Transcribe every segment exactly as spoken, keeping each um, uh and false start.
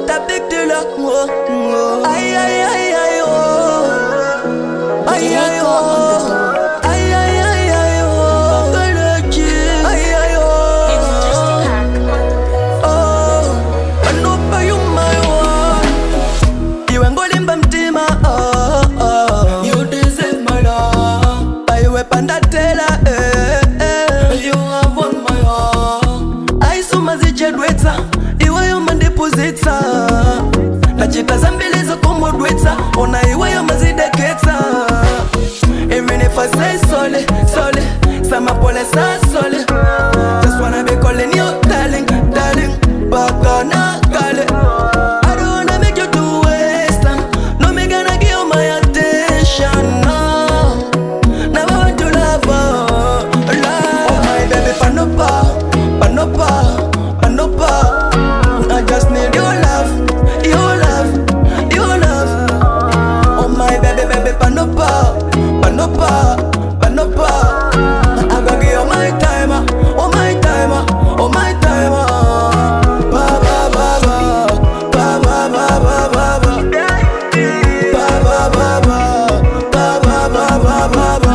a big deal. Oh, oh. Ay, ay, ay, ay, oh. Ay, ay, oh. Ay, ay, ay, ay, oh. Ay, ay, oh. Oh, panopa yung my one. Iwe ngolimba mtima, oh, oh. You deserve my love. Aiwe pandatela, eh, eh. You have won my heart. Aisuma zichedwetsa, iwe yo mandipuzitsa. Nachita zambili zo kumudwitsa, ona iwe yo mazideketsa. Even if I say sorry, sorry, sama pole sa sorry. Just wanna be calling you darling, darling, baka na kale. I don't wanna make you do waste time. No me gonna give you my attention, no. Now I want to love, oh, love. Oh my baby, panopa, panopa, panopa. I just need your love, your love, your love. Oh my baby, baby, panopa, panopa, panopa. I gon' give you my time, oh my time, oh my time. Ba ba ba ba, ba ba ba ba ba ba, ba ba ba ba, ba ba ba ba ba.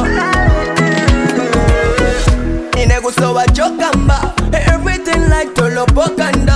Ineguso wa chokamba, everything like Tolo Pokanda.